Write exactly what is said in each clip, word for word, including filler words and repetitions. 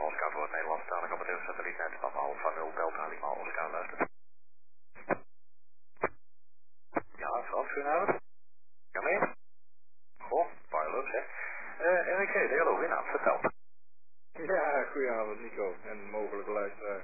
Oscar voor het Nederlandstalig amateursatellietnet van Alpha nul Delta Lima Oscar luistert. Ja, Frans, goedenavond. Ja, mee? Goh, Pilot, hè. Uh, R G, de hallo, innaam, vertel. Ja, goedenavond Nico en mogelijke luisteraars.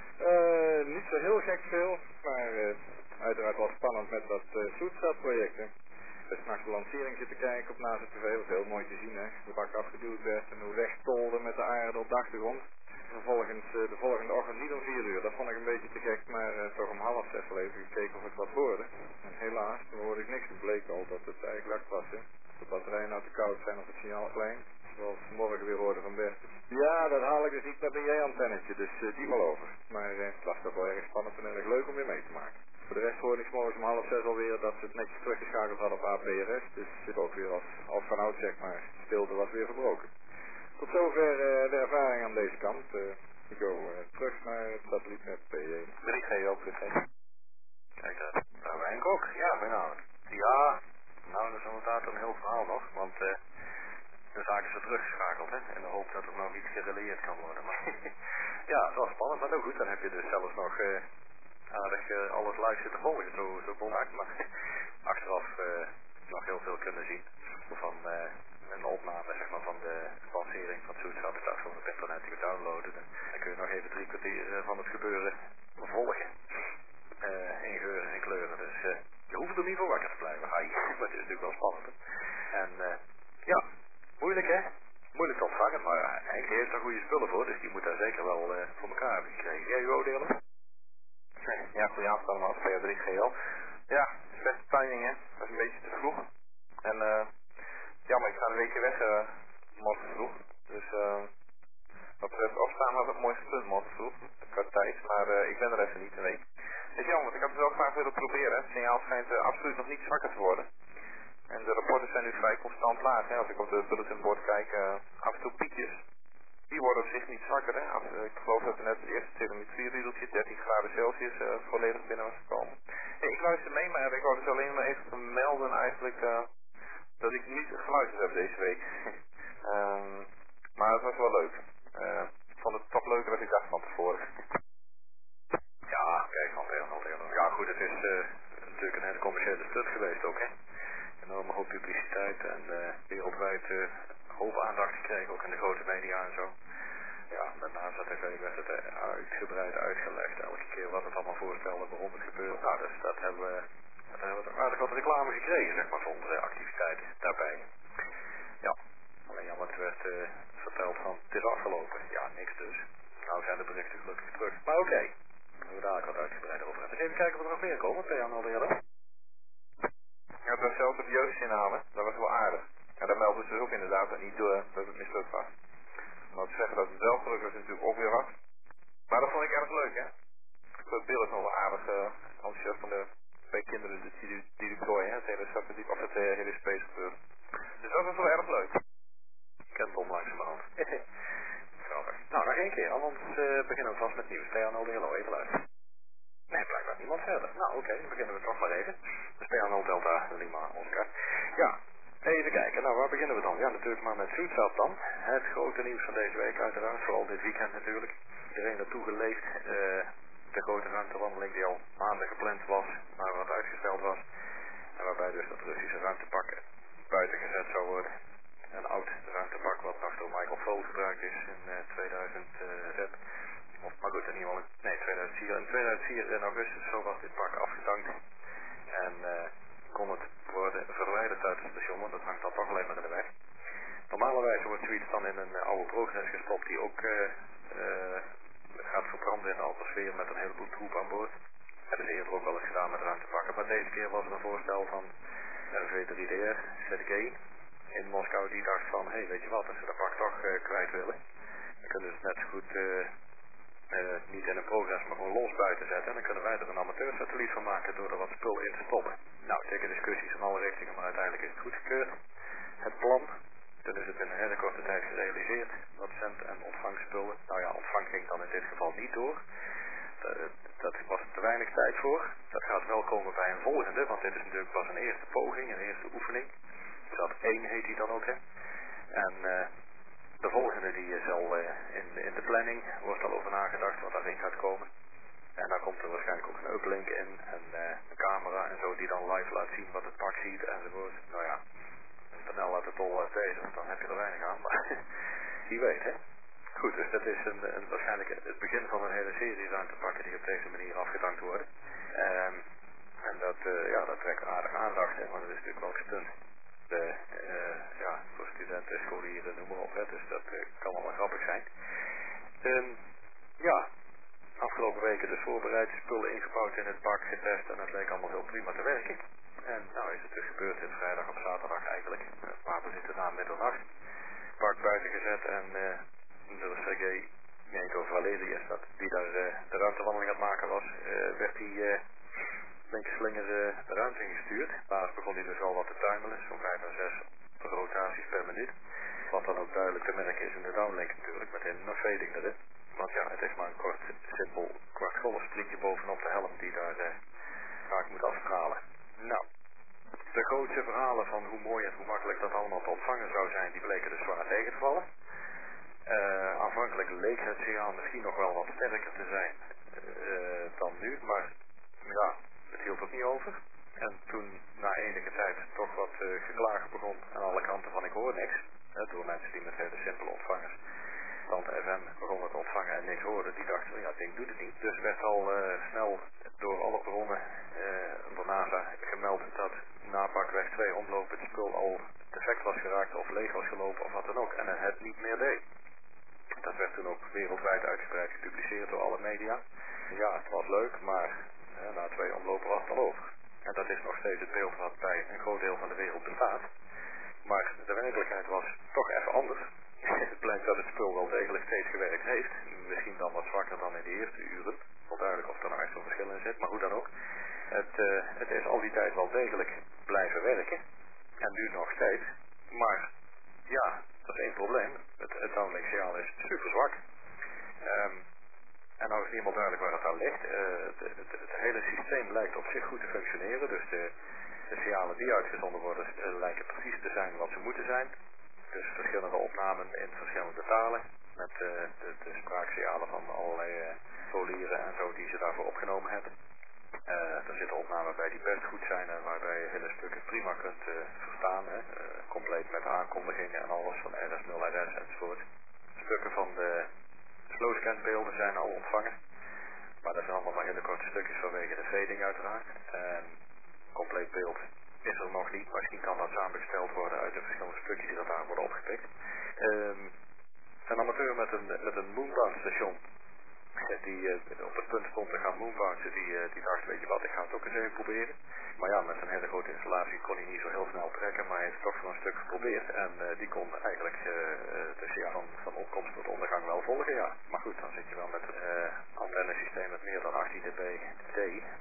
Uh, niet zo heel gek veel, maar uh, uiteraard wel spannend met dat uh, Zoetstad-project. Dus s'nachts de lancering zitten kijken op naast het tv, was heel mooi te zien, hè. De bak afgeduwd werd en hoe wegtolde met de aarde op de achtergrond. Vervolgens uh, de volgende ochtend niet om vier uur, dat vond ik een beetje te gek, maar uh, toch om half zes al even gekeken of ik wat hoorde. En helaas, toen hoorde ik niks. Het bleek al dat het eigenlijk lak was, hè. De batterijen nou te koud zijn of het signaal klein. Zoals we morgen weer hoorden van Bert. Ja, dat haal ik dus niet met een J-antennetje, dus uh, die wel over. Maar uh, het was toch wel erg spannend en erg leuk om weer mee te maken. Voor de rest hoorde ik 's morgens om half zes alweer dat ze het netjes teruggeschakeld hadden op A P R S. Dus zit ook weer als, als van oud zeg maar. De stilte was weer verbroken. Tot zover uh, de ervaring aan deze kant. Uh, ik go uh, terug naar het satellietnet P één. drie G ook, drie G. Kijk, dat uh, Henk ook. Ja, goedenavond. Ja, nou dat is inderdaad een heel verhaal nog, want uh, de zaak is er teruggeschakeld, hè. In de hoop dat er nog iets gereleerd kan worden. Maar ja, het was spannend, maar nou goed, dan heb je dus zelfs nog uh, aardig uh, alles live zitten volgen. Zo, zo belangrijk, maar achteraf uh, nog heel veel kunnen zien van uh, een opname zeg maar, van de lancering van Zoetstad. Dat staat gewoon op internet te downloaden. Dan kun je nog even drie kwartier uh, van het gebeuren volgen. Uh, in geuren en kleuren. Dus uh, je hoeft er niet voor wakker te blijven. Hai, maar het is natuurlijk wel spannend. Hè? En uh, ja, moeilijk hè? Moeilijk te ontvangen, maar uh, Henk heeft daar goede spullen voor, dus die moet daar zeker wel uh, voor elkaar hebben gekregen. Jij uw oordelen? Ja, goedenavond allemaal, P A drie G L. Ja, slechte timing hè, dat is een beetje te vroeg. En uh, ja, maar ik ga een weekje weg uh, morgen vroeg. Dus uh, wat betreft opstaan had het mooi gekund morgen vroeg, qua tijd. Maar uh, ik ben er even niet een week. Het is jammer, want ik had het wel graag willen proberen. Het signaal schijnt uh, absoluut nog niet zwakker te worden. En de rapporten zijn nu vrij constant laag. Hè. Als ik op de bulletinboard kijk, uh, af en toe piekjes. Die worden op zich niet zwakker. Hè. Als, uh, ik geloof dat er net het eerste telemetrieriedeltje dertien graden Celsius uh, volledig binnen was gekomen. Hey, ik luister mee, maar ik wou dus alleen maar even melden eigenlijk uh, dat ik niet geluisterd heb deze week. um, maar het was wel leuk. Uh, ik vond het toch leuker dan ik dacht van tevoren. Ja, kijk, van heel veel. Ja goed, het is uh, natuurlijk een hele commerciële stunt geweest ook, hè. Enorme hoop publiciteit en uh, wereldwijd uh, hoop aandacht gekregen, ook in de grote media en zo. Ja, met NASA T V werd het uh, uitgebreid uitgelegd, elke keer wat het allemaal voorstelde, waarom het gebeurde. Nou, dus dat hebben we, dat hebben we aardig wat reclame gekregen, zeg maar, voor onze activiteiten daarbij. Ja, alleen jammer, het werd uh, verteld van, het is afgelopen. Ja, niks dus. Nou zijn de berichten gelukkig terug. Maar oké, okay. Daar hebben we daar wat uitgebreider over hebben. Dus even kijken of er nog meer komen, P J alweer. Ja, het was zelfs op jeugdsignalen, dat was wel aardig. En daar melden ze dus ook inderdaad dat niet door dat het mislukt was. Om nou te zeggen dat het wel gelukt was, is natuurlijk ook weer wat. Maar dat vond ik erg leuk, hè. Het beeld is nog wel aardig uh, enthousiast van de twee kinderen die, die, die deployen, hè. Het hele satelliet, of het uh, hele space gebeuren. Dus dat was wel erg leuk. Ik ken het onlangs in mijn hand. Grappig. Nou, nog één keer, anders uh, beginnen we vast met nieuws. P J hallo, even luisteren. Nee, blijkbaar niemand verder. Nou, oké, okay, dan beginnen we toch maar even. Dus P nul Delta Lima Oscar. Ja, even kijken. Nou, waar beginnen we dan? Ja, natuurlijk maar met Zoetstad dan. Het grote nieuws van deze week uiteraard, vooral dit weekend natuurlijk. Iedereen naartoe geleefd. Uh, de grote ruimtewandeling die al maanden gepland was, maar wat uitgesteld was. En waarbij dus dat Russische ruimtepak buiten gezet zou worden. Een oud ruimtepak wat nog door Michael Foale gebruikt is in uh, tweeduizend zes. Of, maar goed, in ieder geval, nee, tweeduizend vier, in tweeduizend vier in augustus zo was dit pak afgedankt. En uh, kon het worden verwijderd uit het station, want dat hangt dan toch alleen maar in de weg. Normalerwijze wordt zoiets dan in een uh, oude progress gestopt die ook uh, uh, gaat verbranden in de atmosfeer met een heleboel troep aan boord. Dat hebben ze eerder ook wel eens gedaan met ruimtepakken, maar deze keer was er een voorstel van uh, V drie D R, Sergei in Moskou, die dacht van, hé, hey, weet je wat, als ze dat pak toch uh, kwijt willen, dan kunnen ze het net zo goed uh, uh, niet in een progress, maar gewoon los buiten zetten. En dan kunnen wij er een amateursatelliet van maken door er wat spul in te stoppen. Nou, zeker discussies in alle richtingen, maar uiteindelijk is het goedgekeurd. Het plan, toen is het in een hele korte tijd gerealiseerd, dat zend- en ontvangspullen. Nou ja, ontvang ging dan in dit geval niet door. Uh, dat was te weinig tijd voor. Dat gaat wel komen bij een volgende, want dit is natuurlijk pas een eerste poging, een eerste oefening. Dat één heet die dan ook, hè. En uh, de volgende die is al uh, in, in de planning. het is een, een, waarschijnlijk het begin van een hele serie ruimtepakken die op deze manier afgedankt worden. Um, en dat, uh, ja, dat trekt aardig aandacht, hè, want het is natuurlijk wel gestunt. De, uh, ja, voor studenten, scholieren, noem maar op, hè, dus dat uh, kan wel grappig zijn. Um, ja, afgelopen weken dus voorbereid, spullen ingebouwd in het pak, getest en het leek allemaal heel prima te werken. En nou is het dus gebeurd in vrijdag op zaterdag eigenlijk, een paar minuten na middernacht. Pak buiten gezet en uh, door Sergej Jenko Valeri is dat, die daar uh, de ruimtewandeling aan het maken was, uh, werd hij uh, slinger uh, de ruimte ingestuurd. Laatst begon hij dus al wat te tuimelen, zo'n vijf à zes rotaties per minuut. Wat dan ook duidelijk te merken is in de downlink natuurlijk, met een nog twee dingen erin. Want ja, het is maar een kort, simpel kwartgolfsprietje bovenop de helm die daar uh, vaak moet afstralen. Nou, de grootste verhalen van hoe mooi en hoe makkelijk dat allemaal te ontvangen zou zijn, die bleken dus zwaar tegen te vallen. Uh, aanvankelijk leek het signaal misschien nog wel wat sterker te zijn uh, dan nu, maar ja, het hield ook niet over. En toen na enige tijd toch wat uh, geklaagd begon aan alle kanten van ik hoor niks, uh, door mensen die met hele simpele ontvangers want F M begonnen te ontvangen en niks hoorden, die dachten, ja, het ding doet het niet. Dus werd al uh, snel door alle bronnen uh, door NASA gemeld dat na pakweg twee omloop het spul al defect was geraakt of leeg was gelopen of wat dan ook. En het niet meer deed. Dat werd toen ook wereldwijd uitgebreid gepubliceerd door alle media. Ja, het was leuk, maar uh, na twee omlopen was het al over. En dat is nog steeds het beeld wat bij een groot deel van de wereld bestaat. Maar de werkelijkheid was toch even anders. Het blijkt dat het spul wel degelijk steeds gewerkt heeft. Misschien dan wat zwakker dan in de eerste uren. Onduidelijk of er nou echt zo'n verschil in zit, maar hoe dan ook. Het, uh, het is al die tijd wel degelijk blijven werken. En nu nog steeds. Maar ja, dat is één probleem. Het, het downlink signaal is super zwak. Um, en nou is niet helemaal duidelijk waar het aan ligt. Uh, het, het, het hele systeem lijkt op zich goed te functioneren. Dus de, de signalen die uitgezonden worden uh, lijken precies te zijn wat ze moeten zijn. Dus verschillende opnamen in verschillende talen. Met uh, de, de spraaksignalen van allerlei uh, folieren en zo die ze daarvoor opgenomen hebben. Uh, er zitten opnamen bij die best goed zijn en waarbij je hele stukken prima kunt uh, verstaan. Hè? Uh, compleet met aankondigingen en alles van R S nul R S enzovoort. Stukken van de slowscan-beelden zijn al ontvangen. Maar dat zijn allemaal maar hele korte stukjes vanwege de fading uiteraard. En compleet beeld is er nog niet. Misschien kan dat samengesteld worden uit de verschillende stukjes die dat daar worden opgepikt. Um, een amateur met een, met een moonbound station die uh, op het punt stond te gaan moonbouncen, die, uh, die dacht, weet je wat, ik ga het ook eens even proberen. Maar ja, met een hele grote installatie kon hij niet zo heel snel trekken, maar hij heeft het toch voor een stuk geprobeerd. En uh, die kon eigenlijk uh, dus ja, van, van opkomst tot ondergang wel volgen, ja. Maar goed, dan zit je wel met een uh, antennesysteem met meer dan achttien dB D.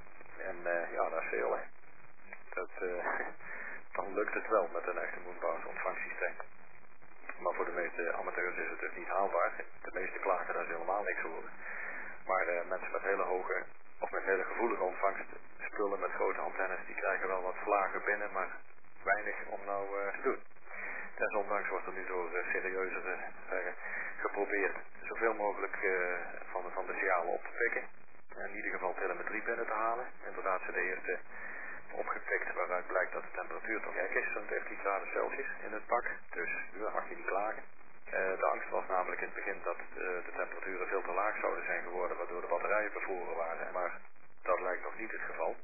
En uh, ja, dat is veel, hè. Dat, uh, dan lukt het wel met een echte moonbounce ontvangsysteem. Maar voor de meeste amateurs is het dus niet haalbaar. De meeste klagen daar helemaal niks horen. Maar uh, mensen met hele hoge of met hele gevoelige ontvangstspullen met grote antennes, die krijgen wel wat vlagen binnen, maar weinig om nou uh, te doen. Desondanks wordt er nu door uh, serieuzere zeggen, geprobeerd zoveel mogelijk uh, van, de, van de signalen op te pikken. En in ieder geval telemetrie binnen te halen. Inderdaad zijn de eerste opgepikt waaruit blijkt dat de temperatuur toch gek is, zo'n dertien graden Celsius in het pak. Dus ja, mag je niet klagen. Uh, de angst was namelijk in het begin dat uh, de temperaturen veel te laag zouden zijn geworden, waardoor de batterijen bevroren waren. Maar dat lijkt nog niet het geval.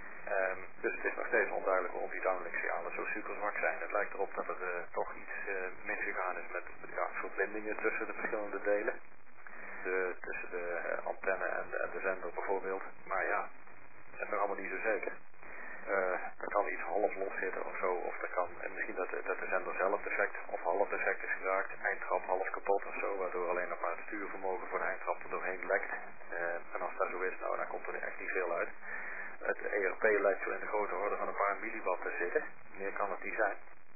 Um, dus het is nog steeds onduidelijk waarom die downlink signalen zo super zwak zijn. Het lijkt erop dat er uh, toch iets uh, misgegaan is met ja, verbindingen tussen de verschillende delen. De, tussen de uh, antenne en de, en de zender bijvoorbeeld. Maar ja, dat is nog allemaal niet zo zeker. Uh, er kan iets half los zitten of zo, of er kan, en misschien dat de, dat de zender zelf defect of half defect is geraakt, eindtrap half kapot of zo, waardoor alleen nog maar het stuurvermogen voor de eindtrap er doorheen lekt. Uh, en als dat zo is, nou dan komt er echt niet veel uit. Het E R P lijkt zo in de grote orde van een paar milliwatt te zitten, meer kan het niet zijn.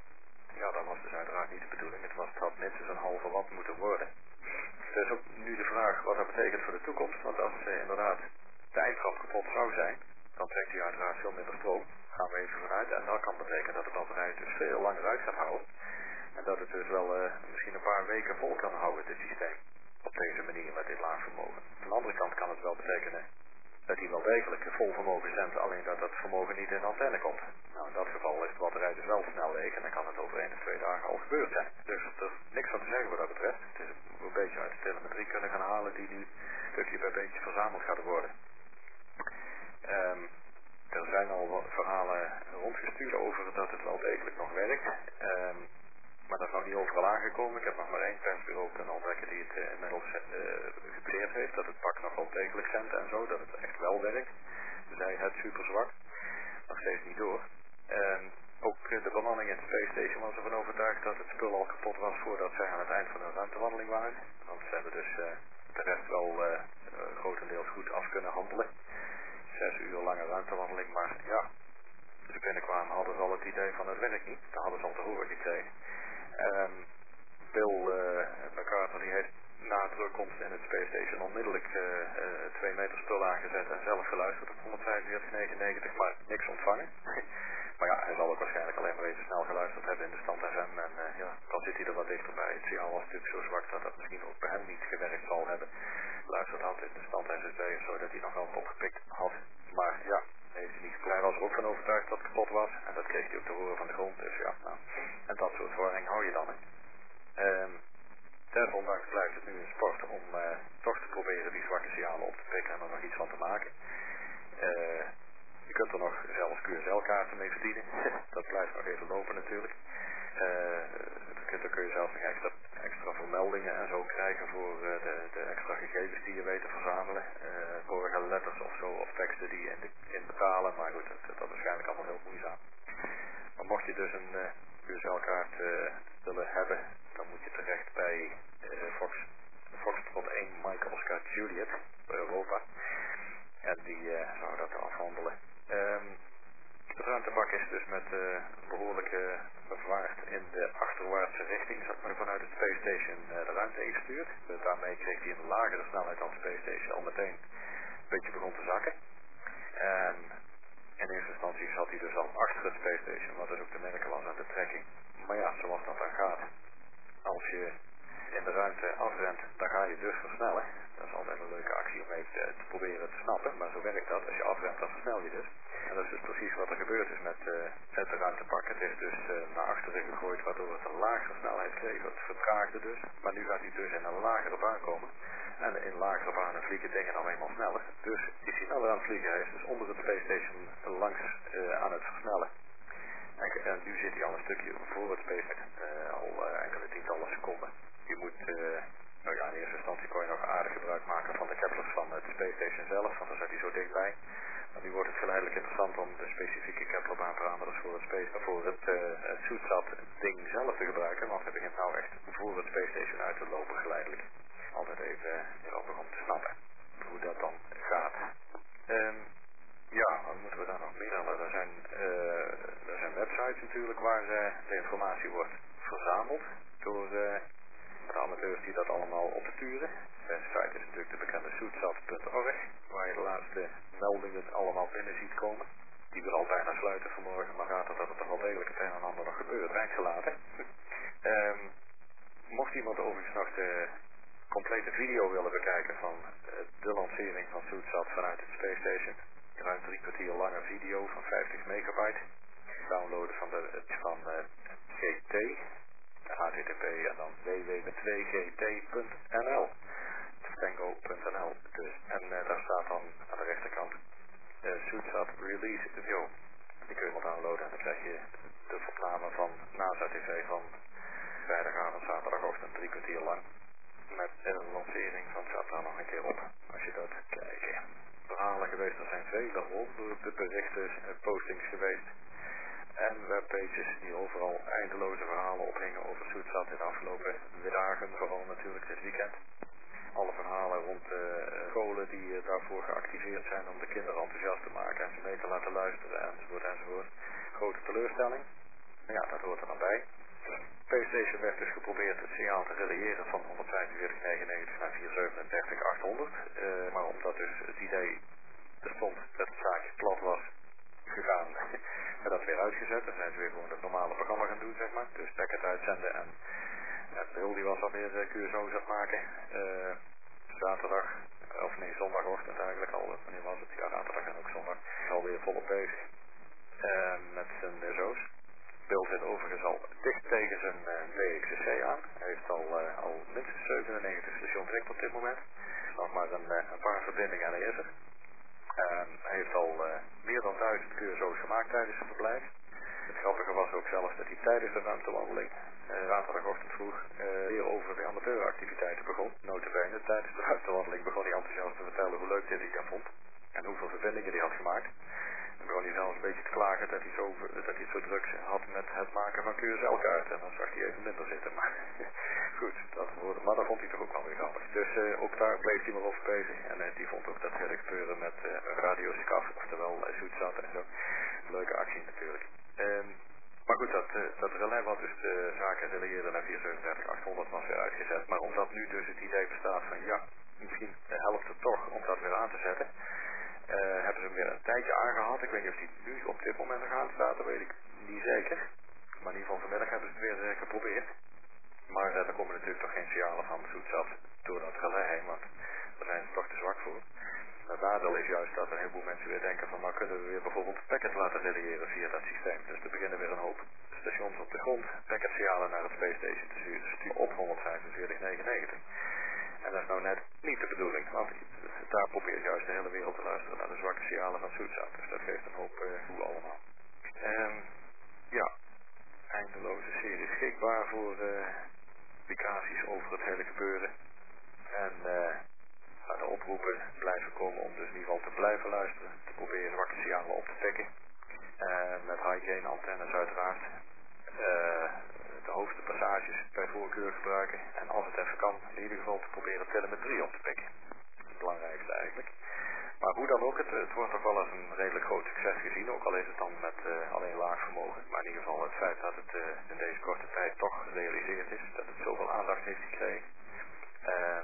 Ja, dat was dus uiteraard niet de bedoeling, het, was, het had minstens een halve watt moeten worden. Dus ook nu de vraag wat dat betekent voor de toekomst, want als uh, inderdaad de eindtrap kapot zou zijn, dan trekt hij uiteraard veel minder stroom. Gaan we even vanuit. En dat kan betekenen dat de batterij het dus veel langer uit gaat houden. En dat het dus wel uh, misschien een paar weken vol kan houden, dit systeem. Op deze manier met dit laag vermogen. Aan de andere kant kan het wel betekenen dat hij wel degelijk vol vermogen zendt, alleen dat dat vermogen niet in de antenne komt. Nou, in dat geval is de batterij dus wel snel leeg en dan kan het over één of twee dagen al gebeurd zijn. Dus er is niks van te zeggen wat dat betreft. Het is een beetje uit de telemetrie batterie kunnen gaan halen die nu stukje bij beetje verzameld gaat worden. Um, er zijn al wat verhalen rondgestuurd over dat het wel degelijk nog werkt. Um, maar dat is nog niet overal aangekomen. Ik heb nog maar één persbureau kunnen ontdekken die het uh, inmiddels uh, geprobeerd heeft. Dat het pak nog wel degelijk zendt en zo. Dat het echt wel werkt. Zij het super zwak. Nog steeds niet door. Um, ook uh, de bemanning in de Space Station was ervan overtuigd dat het spul al kapot was voordat zij aan het eind van hun ruimtewandeling waren. Want ze hebben dus uh, de rest wel uh, uh, grotendeels goed af kunnen handelen. Zes uur lange ruimtewandeling, maar ja, toen ze binnenkwamen hadden ze al het idee van het werkt niet. Dat hadden ze al te horen gekregen. Um, Bill uh, McCartney die heeft na terugkomst in het Space Station onmiddellijk uh, uh, twee meter spul aangezet en zelf geluisterd op honderdvijfenveertig negenennegentig, maar niks ontvangen. Maar ja, hij zal ook waarschijnlijk alleen maar even snel geluisterd hebben in de stand F M en uh, ja, dan zit hij er wat dichterbij. Het signaal was natuurlijk zo zwak dat dat misschien ook bij hem niet gewerkt zal hebben. Luisterd had in de stand S S B of zo dat hij nog wel opgepikt had. Maar ja, heeft hij niet. Hij was er ook van overtuigd dat het kapot was en dat kreeg hij ook te horen van de grond. Dus ja, nou, en dat soort verwarring hou je dan. Hè. Um, Desondanks blijft het nu een sport om uh, toch te proberen die zwakke signalen op te pikken en er nog iets van te maken. Uh, je kunt er nog zelfs Q S L-kaarten mee verdienen. Dat blijft nog even lopen natuurlijk. Uh, dan kun je zelfs nog extra, extra vermeldingen en zo krijgen voor uh, de, de extra gegevens die je weet te verzamelen. Uh, vorige letters of zo, of teksten die je in, de, in betalen. Maar goed, dat, dat is waarschijnlijk allemaal heel moeizaam. Maar mocht je dus een uh, Q S L-kaart uh, willen hebben, dan moet je terecht bij uh, Fox, Foxtrot één Mike Oscar Juliet voor Europa. En die uh, zou dat afhandelen. Um, het ruimtebak is dus met uh, een behoorlijke vaart in de achterwaartse richting, zeg maar, vanuit het Space Station uh, de ruimte ingestuurd. Dus daarmee kreeg hij een lagere snelheid dan de Space Station al meteen een beetje begon te zakken. En in eerste instantie zat hij dus al achter het Space Station, wat dus ook te merken was aan de trekking. Maar ja, zoals dat dan gaat. Als je in de ruimte afrent, dan ga je dus versnellen. Dat is altijd een leuke actie om even te, te proberen te snappen, maar zo werkt dat. Als je afrent, dan versnel je dus. En dat is dus precies wat er gebeurd is met, uh, met de ruimtepak. Het is dus uh, naar achteren gegooid, waardoor het een lagere snelheid kreeg. Het vertraagde dus. Maar nu gaat hij dus in een lagere baan komen. En in lagere banen vliegen dingen dan eenmaal sneller. Dus is hij sneller aan het vliegen. Hij is dus onder het Space Station langs uh, aan het versnellen. En, en nu zit hij al een stukje voor het Space Station. Uh, al uh, enkele tientallen seconden. Je moet, uh, nou ja, in eerste instantie kon je nog aardig gebruik maken van de Keplers van het Space Station zelf. Want dan zat hij zo dichtbij. Maar nu wordt het geleidelijk interessant om de specifieke Kepler-baanparameters voor het, space, voor het, uh, het Zoetsat ding zelf te gebruiken. Want hij begint nou echt voor het Space Station uit te lopen geleidelijk. Altijd even uh, erover om te snappen hoe dat dan gaat. Um, ja, wat moeten we daar nog meer aan? Er zijn, uh, er zijn websites natuurlijk waar uh, de informatie wordt verzameld door uh, de amateurs die dat allemaal opsturen. De site is natuurlijk de bekende zoetsat punt org, waar je de laatste meldingen allemaal binnen ziet komen. Die wil al bijna sluiten vanmorgen, maar gaat het dat er toch wel degelijk het een en ander nog gebeurt, eindgelaten. um, mocht iemand overigens nog de complete video willen bekijken van uh, de lancering van Zoetsat vanuit het Space Station, ruim drie kwartier lange video van vijftig megabyte, downloaden van de van uh, G T, H T T P en dan w w w punt twee g t punt n l, tango punt n l dus. En uh, daar staat dan aan de rechterkant uh, Zoetsat Release Video. Die kun je wel downloaden en dan krijg je de opname van NASA T V van vrijdagavond, zaterdagochtend, drie kwartier lang. Met een lancering van staat daar nog een keer op, als je dat kijkt. Verhalen geweest, er zijn vele honderden berichten en postings geweest. En webpages die overal eindeloze verhalen ophingen over Zoetsat in de afgelopen dagen, vooral natuurlijk dit weekend. Alle verhalen rond uh, scholen die uh, daarvoor geactiveerd zijn om de kinderen enthousiast te maken en ze mee te laten luisteren enzovoort enzovoort. Grote teleurstelling. Maar ja, dat hoort er dan bij. Space Station werd dus geprobeerd het signaal te reliëren van honderdvijfenveertig negenennegentig naar vierhonderdzevenendertig achthonderd. Uh, maar omdat dus het idee bestond dat het zaakje plat was gegaan en dat weer uitgezet. Dan zijn ze weer gewoon het normale programma gaan doen, zeg maar. Dus packet uitzenden en, en Bill die was alweer uh, Q S O's aan het maken. Uh, zaterdag, of nee, zondagochtend eigenlijk al. Wanneer was het? Ja, zaterdag en ook zondag. Alweer volop bezig uh, met zijn Q S O's. Beeld zit overigens al dicht tegen zijn uh, W X C C aan. Hij heeft al, uh, al minstens zevenennegentig stations direct op dit moment. Nog maar een, uh, een paar verbindingen en hij is er. Uh, hij heeft al uh, meer dan duizend Q S O's gemaakt tijdens zijn verblijf. Het grappige was ook zelfs dat hij tijdens de ruimtewandeling, uh, zaterdagochtend vroeg, uh, weer over de amateuractiviteiten begon. Notabene, tijdens de ruimtewandeling begon hij enthousiast te vertellen hoe leuk dit hij vond. En hoeveel verbindingen hij had gemaakt. En begon hij zelfs een beetje te klagen dat hij, zo, dat hij het zo druk had met het maken van Q S L-kaarten. En dan zag hij even minder zitten. Maar goed, dat, maar dat vond hij toch ook wel weer grappig. Dus uh, ook daar bleef hij maar over bezig. En uh, die vond ook dat hele gebeuren met uh, Radio SCAF, oftewel uh, Zoetzat en zo. Leuke actie natuurlijk. Um, maar goed, dat, uh, dat relais wat dus de zaken relegeerde naar vier zeven drie achthonderd was weer uitgezet. Maar omdat nu dus het idee bestaat van ja, misschien helpt het toch om dat weer aan te zetten. Uh, hebben ze hem weer een tijdje aangehad. Ik weet niet of hij nu op dit moment nog aan staat, dat weet ik niet zeker. Maar in ieder geval vanmiddag hebben ze het weer uh, geprobeerd. Maar uh, daar komen natuurlijk toch geen signalen van Zoetzat door dat relais heen, want daar zijn ze toch te zwak voor. Het nadeel is juist dat een heleboel mensen weer denken van nou kunnen we weer bijvoorbeeld packet laten relayeren via dat systeem. Dus er beginnen weer een hoop stations op de grond packetsignalen naar het Space Station te sturen op honderdvijfenveertig negenennegentig. En dat is nou net niet de bedoeling, want daar probeert juist de hele wereld te luisteren naar de zwakke signalen van Zoetzat. Dus dat geeft een hoop uh, hoe allemaal. Um, ja, eindeloze serie beschikbaar voor uh, publicaties over het hele gebeuren. En uh, de oproepen blijven komen om dus in ieder geval te blijven luisteren. Te proberen zwakke signalen op te pikken. Uh, met high gain antennes uiteraard. Uh, de hoogste passages bij voorkeur gebruiken. En als het even kan, in ieder geval te proberen telemetrie op te pikken. Dat is het belangrijkste eigenlijk. Maar hoe dan ook, het, het wordt toch wel als een redelijk groot succes gezien. Ook al is het dan met uh, alleen laag vermogen. Maar in ieder geval het feit dat het uh, in deze korte tijd toch gerealiseerd is. Dat het zoveel aandacht heeft gekregen. Uh,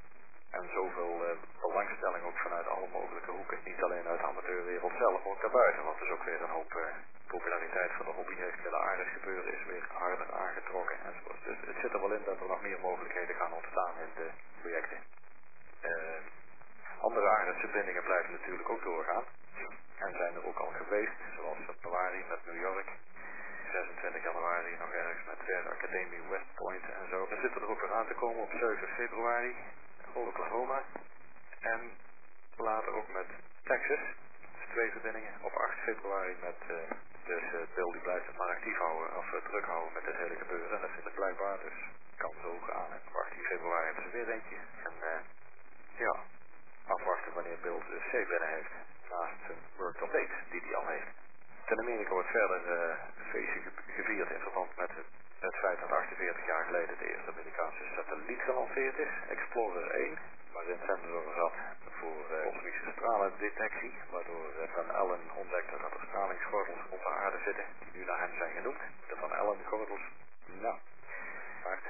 En zoveel uh, belangstelling ook vanuit alle mogelijke hoeken. Niet alleen uit de amateurwereld zelf, maar ook daarbuiten. Want dus ook weer een hoop uh, populariteit van de hobby heeft. De aardig gebeuren is weer harder aangetrokken enzovoort. Dus het zit er wel in dat er nog meer mogelijkheden gaan ontstaan in de projecten. Uh, andere aardverbindingen blijven natuurlijk ook doorgaan. En zijn er ook al geweest, zoals januari met New York. zesentwintig januari nog ergens met de Academie West Point en zo. Er zitten er ook weer aan te komen op zeven februari. Oklahoma en later ook met Texas. Dus twee verbindingen op acht februari met uh, dus uh, Bill die blijft het maar actief houden of uh, druk houden met het hele gebeuren. En dat vind ik blijkbaar, dus kan zo gaan. En op achttien februari hebben ze weer eentje. En uh, ja, afwachten wanneer Bill de C binnen heeft. Naast zijn work update die hij al heeft. In Amerika wordt verder uh, een feestje gevierd in verband met het Het feit dat achtenveertig jaar geleden de eerste Amerikaanse satelliet gelanceerd is, Explorer één, waarin sensor zat voor uh, kosmische stralendetectie, waardoor uh, Van Allen ontdekte dat er stralingsgordels op de aarde zitten, die nu naar hem zijn genoemd. De Van Allen gordels, nou, hard.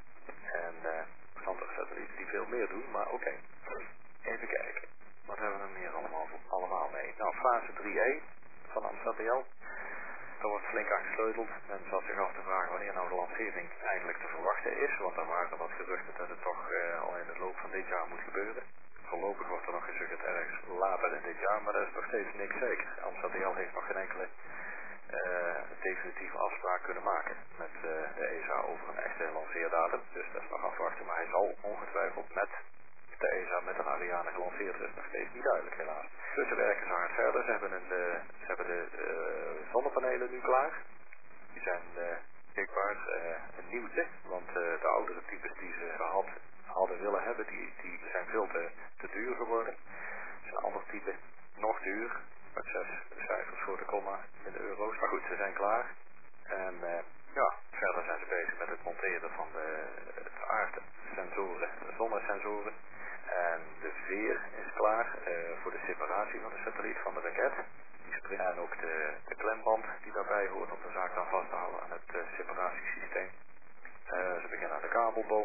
En uh, andere satellieten die veel meer doen, maar oké. Okay. Even kijken, wat hebben we er meer allemaal, allemaal mee? Nou, fase drie E van Amsterdam. Er wordt flink aan gesleuteld. Men zat zich af te vragen wanneer nou de lancering eigenlijk te verwachten is. Want er waren wat geruchten dat het toch uh, al in de loop van dit jaar moet gebeuren. Voorlopig wordt er nog gezegd ergens later in dit jaar, maar dat is nog steeds niks zeker. Amsterdam heeft nog geen enkele uh, definitieve afspraak kunnen maken met uh, de E S A over een echte lanceerdatum. Dus dat is nog afwachten, maar hij zal ongetwijfeld met de E S A met een Ariane gelanceerd. Dat is nog steeds niet duidelijk helaas. Dus ze werken zo hard verder. Ze hebben, een, uh, ze hebben de uh, zonnepanelen nu klaar. Die zijn uh, beschikbaar. Uh, een nieuwtje, want uh, de oudere types die ze gehad hadden willen hebben, die, die zijn veel te, te duur geworden. Het is een ander type, nog duur, met zes cijfers voor de komma in de euro's. Maar goed, ze zijn klaar. En uh, ja, verder zijn ze bezig met het monteren van de, de aardsensoren, de zonnesensoren. En de veer is klaar uh, voor de separatie van de satelliet van de raket. Die springt en ook de, de klemband die daarbij hoort om de zaak dan vast te houden aan het uh, separatiesysteem. Uh, ze beginnen aan de kabelboom.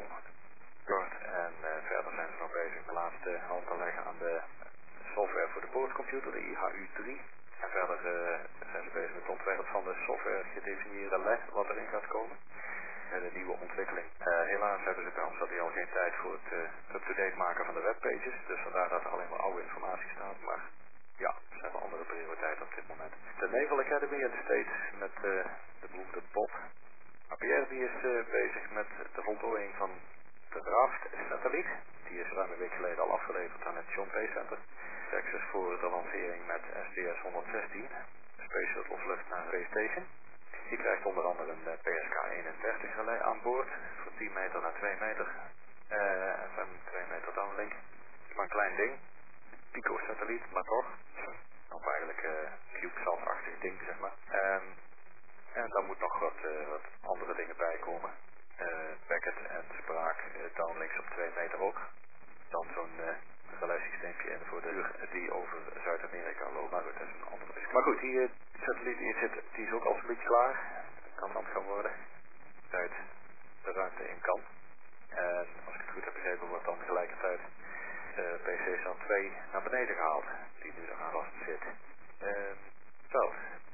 En uh, verder zijn ze nog bezig de laatste hand te leggen aan de software voor de boordcomputer, de I H U drie. En verder uh, zijn ze bezig met het ontwerp van de software gedefinieerde L E D wat erin gaat komen. En de nieuwe ontwikkeling. Uh, helaas hebben ze bij ons dat al geen tijd voor het uh, up-to-date maken van de webpages. Dus vandaar dat er alleen maar oude informatie staat. Maar ja, ze hebben andere prioriteiten op dit moment. De Naval Academy in de States met uh, de beroemde Bob. Pierre die is uh, bezig met de voltooiing van de Raft-satelliet. Die is ruim een week geleden al afgeleverd aan het John Space Center. Texas voor de lancering met S T S honderdzestien, Space Shuttle vlucht naar Space Station. Die krijgt onder andere een uh, P S K eenendertig relay aan boord, voor tien meter naar twee meter. Uh, en twee meter downlink. Maar een klein ding, Pico-satelliet, maar toch. Of eigenlijk uh, CubeSat-achtig ding, zeg maar. Um, en daar moet nog wat, uh, wat andere dingen bij komen. Uh, packet en spraak, uh, downlinks op twee meter ook. Dan zo'n uh, relaysysteempje in voor de uur die over Zuid-Amerika loopt. Maar goed, dat is een andere discussie. Maar goed, die uh, satelliet die, zit, die is ook al zo'n beetje klaar. Kan dan gaan worden. Uit de ruimte in kan. En als ik het goed heb begrepen, wordt dan tegelijkertijd de P C S A twee naar beneden gehaald. Die nu nog aan vast zit. Uh, zo,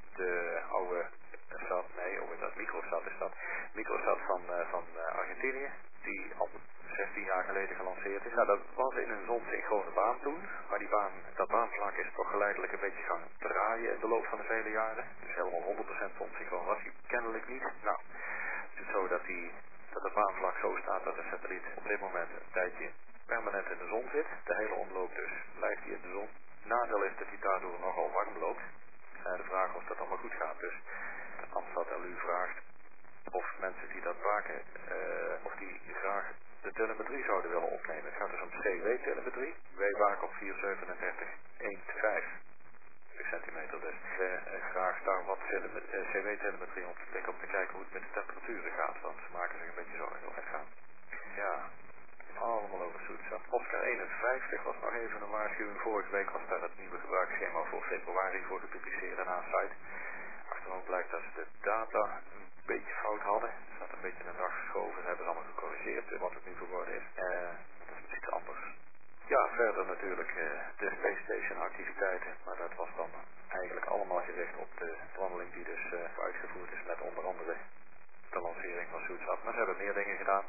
de oude Sat, nee, oh, dat Microsat is dat. Microsat van, uh, van uh, Argentinië, die al zestien jaar geleden gelanceerd is. Nou, dat was in een zonsynchrone baan toen, maar die baan, dat baanvlak is toch geleidelijk een beetje gaan draaien in de loop van de vele jaren. Dus helemaal honderd procent zonsynchroon was die kennelijk niet. Nou, het is zo dat, die, dat het baanvlak zo staat dat de satelliet op dit moment een tijdje permanent in de zon zit. De hele omloop dus blijft hij in de zon. Nadeel is dat hij daardoor nogal warm loopt. Uh, de vraag of dat allemaal goed gaat. Dus Amstad L U vraagt of mensen die dat maken, uh, of die graag de telemetrie zouden willen opnemen. Het gaat dus om C W-telemetrie. Wij waken op vier komma zevenendertig vijftien centimeter. Dus we uh, graag daar wat uh, C W-telemetrie op te pikken om te kijken hoe het met de temperaturen gaat. Want ze maken zich een beetje zorgen over het gaan. Ja, allemaal over zoetzaad. Oscar eenenvijftig was nog even een waarschuwing. Vorige week was daar het nieuwe gebruiksschema voor februari voor gepubliceerd en aan site. Achteraf blijkt dat ze de data een beetje fout hadden. Ze hadden een beetje een dag geschoven en hebben ze allemaal gecorrigeerd wat het nu geworden is. Uh, dat is iets anders. Ja, verder natuurlijk uh, de Space Station activiteiten. Maar dat was dan eigenlijk allemaal gericht op de wandeling die dus uh, uitgevoerd is met onder andere de lancering van Zoetsat. Maar ze hebben meer dingen gedaan.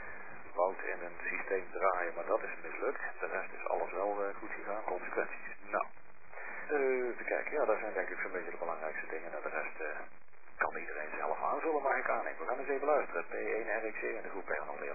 Woud in een systeem draaien, maar dat is mislukt. De rest is alles wel uh, goed gegaan. Consequenties. Nou. Uh, te kijken, ja, dat zijn denk ik zo'n beetje de belangrijkste dingen. En de rest uh, kan iedereen zelf aanvullen, mag ik aannemen. We gaan eens even luisteren. P één R X C en de groep Pernaleren.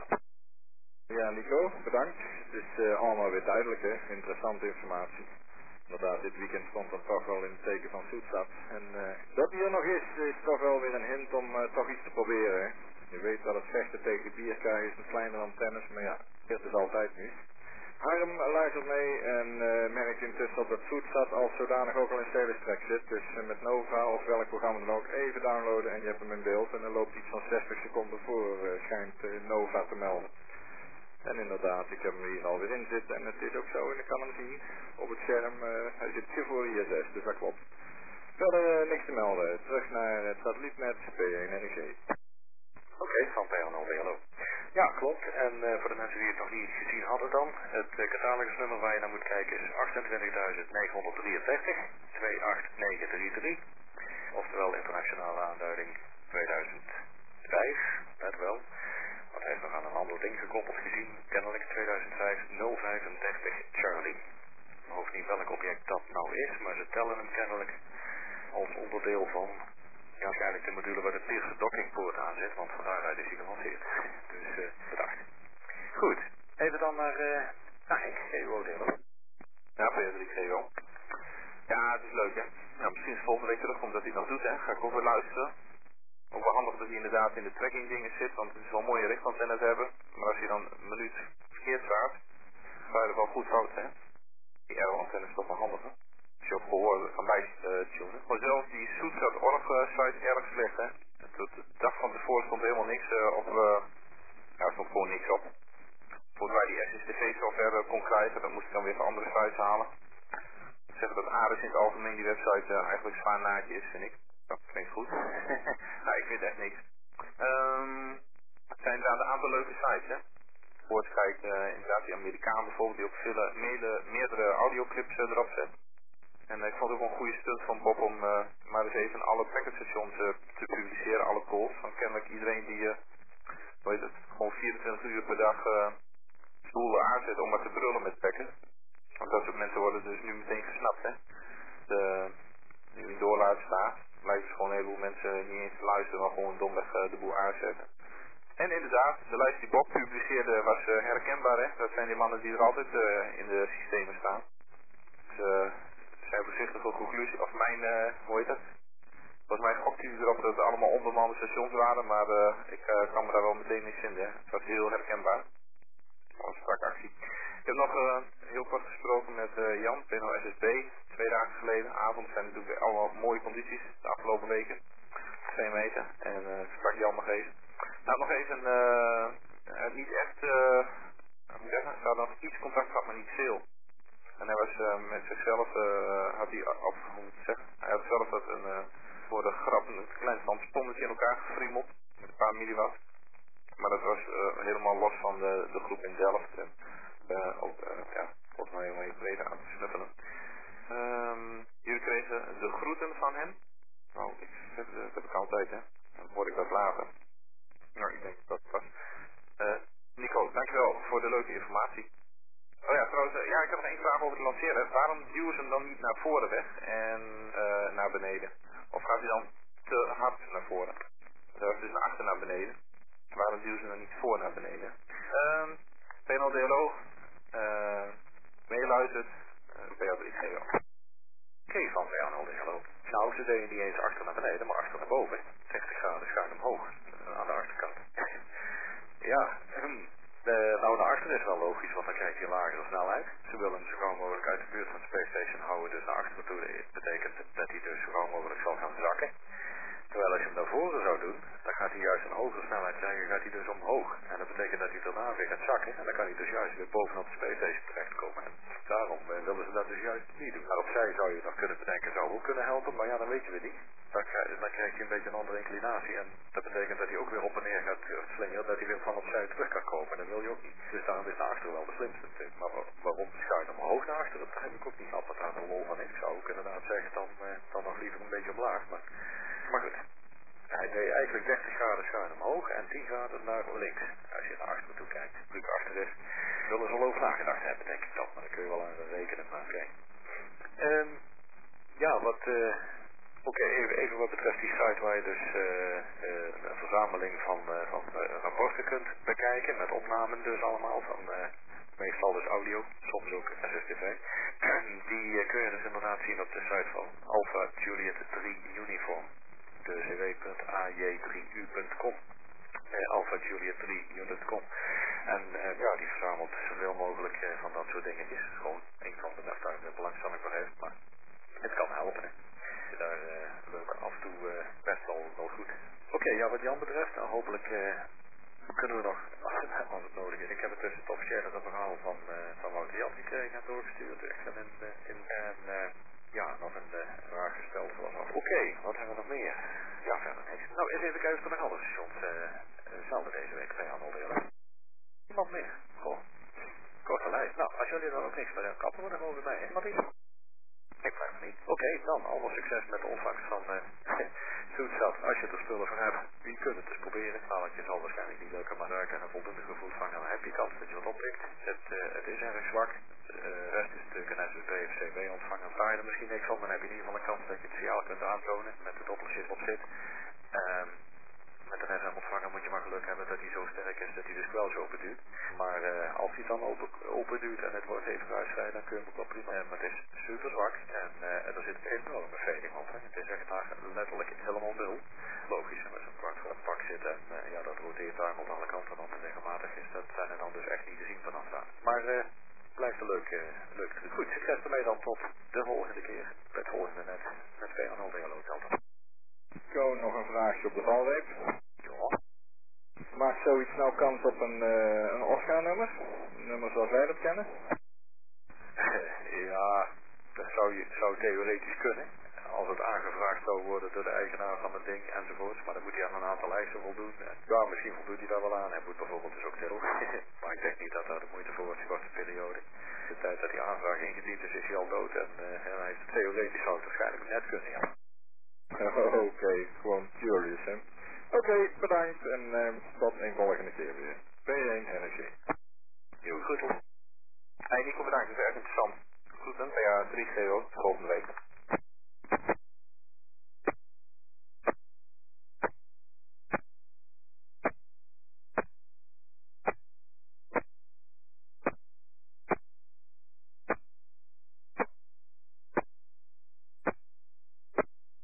Ja, Nico, bedankt. Het is uh, allemaal weer duidelijk, hè. Interessante informatie. Inderdaad, dit weekend stond dan toch wel in het teken van Zoetsat. En uh, dat die er nog is, is toch wel weer een hint om uh, toch iets te proberen, hè. Je weet dat het vechten tegen de bierkaai is een kleinere antennes, maar ja, dit is altijd nu. Harm luistert mee en uh, merkt intussen op dat Zoetsat als zodanig ook al in Telestrack zit. Dus uh, met Nova of welk programma dan ook even downloaden en je hebt hem in beeld. En dan loopt iets van zestig seconden voor, uh, schijnt uh, Nova te melden. En inderdaad, ik heb hem hier alweer in zitten en het is ook zo en ik kan hem zien op het scherm. Uh, hij zit hier voor I S S, dus dat klopt. Verder uh, niks te melden. Terug naar het satellietnet P één R X C. Oké, okay, van P nul D, hallo. Ja, klopt. En uh, voor de mensen die het nog niet gezien hadden dan, het uh, catalogusnummer waar je naar moet kijken is achtentwintig negenhonderddrieëndertig twee acht negen drie drie. Oftewel internationale aanduiding tweeduizend vijf, net wel. Want hij heeft nog aan een ander ding gekoppeld gezien, kennelijk tweeduizend vijf nul vijfendertig Charlie. Ik hoef niet welk object dat nou is, maar ze tellen hem kennelijk als onderdeel van... Ja, waarschijnlijk de module waar de Pearson dockingpoort aan zit, want van daaruit is hij gelanceerd. Dus, uh, bedacht. Goed, even dan naar, uh, naar Henk, G O delen. Ja, P drie G O. Ja, het is leuk, hè. Ja, misschien is volgende week terugkomt dat hij het nog doet, hè. Ga ik ook weer luisteren. Ook wel handig dat hij inderdaad in de tracking dingen zit, want het is wel een mooie richtantennes hebben. Maar als je dan een minuut verkeerd staat, ga je er wel goed fout, hè. Die aero-antenne is toch wel handig, hè. Als je op gehoor kan bijtunen. Maar zelfs die Zoetsat Org uh, site erg slecht, hè. De dag van tevoren stond helemaal niks uh, op, uh, ja, er stond gewoon niks op. Voordat wij die S S T V software kon krijgen, dan moest ik dan weer van andere sites halen. Ik zeg dat Ares in het algemeen die website uh, eigenlijk zwaar naadje is, vind ik. Dat klinkt goed. Nou, ik vind echt niks. Um, het zijn inderdaad een aantal leuke sites, hè. Voor kijk, uh, inderdaad die Amerikaan bijvoorbeeld, die ook vele, meerdere, meerdere audioclips uh, erop zet. En uh, ik vond het ook wel een goede stunt van Bob om uh, maar eens even alle packetstations uh, te publiceren, alle calls. Van kennelijk iedereen die, uh, hoe heet het, gewoon vierentwintig uur per dag uh, stoelen aanzet om maar te brullen met packet. Want dat soort mensen worden dus nu meteen gesnapt, hè. de, nu door laten staan. Lijkt dus gewoon een heleboel mensen niet eens te luisteren, maar gewoon domweg uh, de boel aanzetten. En inderdaad, de lijst die Bob publiceerde was uh, herkenbaar, hè. Dat zijn die mannen die er altijd uh, in de systemen staan. Dus uh, zijn voorzichtig voor conclusie, of mijn, uh, hoe heet dat? Volgens mij gokte hij erop dat het allemaal onbemande stations waren, maar uh, ik uh, kan me daar wel meteen in vinden. Hè. Het was heel herkenbaar. Een strakke actie. Ik heb nog uh, heel kort gesproken met uh, Jan, P N O S S B, twee dagen geleden. Avond zijn natuurlijk allemaal mooie condities de afgelopen weken. Twee meter. En uh, ik sprak Jan nog even. Nou, nog even, uh, uh, niet echt, uh, hoe zeggen, ze hadden nog iets contact gehad, maar niet veel. En hij was uh, met zichzelf, uh, had hij, of hoe moet ik zeggen, hij had zelf dat een, uh, voor de grap een klein transpondetje in elkaar gefriemeld, met een paar milliwatt. Maar dat was uh, helemaal los van de, de groep in Delft. En, uh, ook, uh, ja, volgens mij om even breder aan te snuffelen. Um, jullie kregen de groeten van hem. Nou, ik, dat, dat heb ik altijd, hè. Dan hoor ik dat later. Nou, ik denk dat dat was. Uh, Nico, dankjewel voor de leuke informatie. Oh ja, trouwens, uh, ja, ik heb nog één vraag over het lanceren. Waarom duwen ze hem dan niet naar voren weg en uh, naar beneden? Of gaat hij dan te hard naar voren? Uh, dus naar achter naar beneden. Waarom duwen ze dan niet voor naar beneden? Um, P N L D L O, uh, meeluistert, uh, P L drie G O. Oké, van P N L D L O. Nou, ze deden niet eens achter naar beneden, maar achter naar boven. zestig graden schuin omhoog, uh, aan de achterkant. Ja, hm. De, nou, naar achter is wel logisch, want dan krijg je lagere snelheid. Ze willen hem zo gauw mogelijk uit de buurt van de Space Station houden, dus naar achteren toe. Dat betekent dat hij dus zo gauw mogelijk zal gaan zakken. Terwijl als je hem naar voren zou doen, dan gaat hij juist een hogere snelheid krijgen, gaat hij dus omhoog. En dat betekent dat hij daarna weer gaat zakken, en dan kan hij dus juist weer bovenop de Space Station terechtkomen. En daarom uh, willen ze dat dus juist niet doen. Maar opzij zou je nog kunnen bedenken, zou ook kunnen helpen, maar ja, dan weten we niet. Dan krijg, dan krijg je een beetje een andere inclinatie en dat betekent dat hij ook weer op en neer gaat slingeren, dat hij weer van opzij terug kan komen. Dat wil je ook niet. Dus daarom is naar achteren wel de slimste tip. Maar waarom schuin omhoog naar achteren, dat heb ik ook niet altijd aan de lol van. Ik zou ook inderdaad zeggen, dan, uh, dan nog liever een beetje omlaag. Maar, maar goed. Hij deed eigenlijk dertig graden schuin omhoog en tien graden naar links. Als je naar achteren toe kijkt. Natuurlijk achter is, zullen ze wel over nagedacht hebben, denk ik dan. Maar dan kun je wel aan rekenen. Maar oké. Okay. Um, ja, wat... Uh, Oké, okay, even, even wat betreft die site waar je dus uh, uh, een verzameling van, uh, van uh, rapporten kunt bekijken, met opnamen dus allemaal, van uh, meestal dus audio, soms ook S S T V. Die uh, kun je dus inderdaad zien op de site van Alpha Juliet drie Uniform, de c w punt a j drie u punt com, uh, Alpha Juliet drie u punt com. En uh, ja, die verzamelt zoveel mogelijk uh, van dat soort dingetjes. Gewoon een van de daar de belangstelling voor heeft, maar het kan helpen, hè. Daar uh, leuk af en toe uh, best wel, wel goed. Oké, okay, ja, wat Jan betreft, nou, hopelijk uh, kunnen we nog, als het nodig is. Ik heb het tussen het officiële verhaal van, uh, van Wouter Jan gekregen en doorgestuurd. Ik ben in, uh, in en uh, ja, nog een uh, vraag gesteld zoals af. Oké, okay, wat hebben we nog meer? Ja, verder niks. Nou, eens even kijken of er nog andere stations uh, hetzelfde deze week bij Jan Alderen. Niemand meer. Goh, korte lijst. Nou, als jullie dan ook niks meer kappen, we dan gewoon weer bij. Wat is het? Ik vraag me niet. Oké, okay, dan allemaal succes met de ontvangst van uh, Zoetsat. Als je er spullen van hebt, je kunt het dus proberen. Nou, je zal waarschijnlijk niet lukken, maar daar kan een voldoende gevoel vangen. Dan heb je kans dat je wat oppikt. Het, uh, het is erg zwak. De uh, rest is natuurlijk een S S B of C B ontvangen. Daar je er misschien niks van, dan heb je in ieder geval een kans dat je het signaal kunt aantonen met de doppelchip op zit. Um, Met de S M ontvanger moet je maar geluk hebben dat hij zo sterk is dat hij dus wel zo open duwt. Maar uh, als hij dan open, open duwt en het wordt even uitschrijven, dan kun je hem ook wel prima. Uh, maar het is super zwak en uh, er zit een enorme veling op. Hè. Het is echt daar letterlijk helemaal nul. Logisch, als er een kwart voor het pak zit en uh, ja, dat roteert daar op alle kanten dan regelmatig is. Dat zijn er dan dus echt niet te zien vanaf daar. Maar uh, blijft een leuk, uh, leuk truc. Goed, succes ermee dan tot de volgende keer. Het volgende net met P N L D L O Delta. Ko, nog een vraagje op de valreep. Ja. Maakt zoiets nou kans op een, uh, een Oscar-nummer? Een nummer zoals wij dat kennen? Ja, dat zou, je, zou theoretisch kunnen. Als het aangevraagd zou worden door de eigenaar van het ding enzovoorts. Maar dan moet hij aan een aantal eisen voldoen. Ja, misschien voldoet hij daar wel aan. Hij moet bijvoorbeeld dus ook til. Maar ik denk niet dat daar de moeite voor wordt, die korte periode. De tijd dat die aanvraag ingediend is, is hij al dood. En uh, hij heeft theoretisch zou het waarschijnlijk net kunnen, ja. Oké, okay, gewoon curious, hè. Oké, okay, bedankt en uh, tot een volgende keer weer. P één N G. Jo, goed. Hey Nico, bedankt. Dat is erg interessant. Groeten, P A drie G O, volgende week.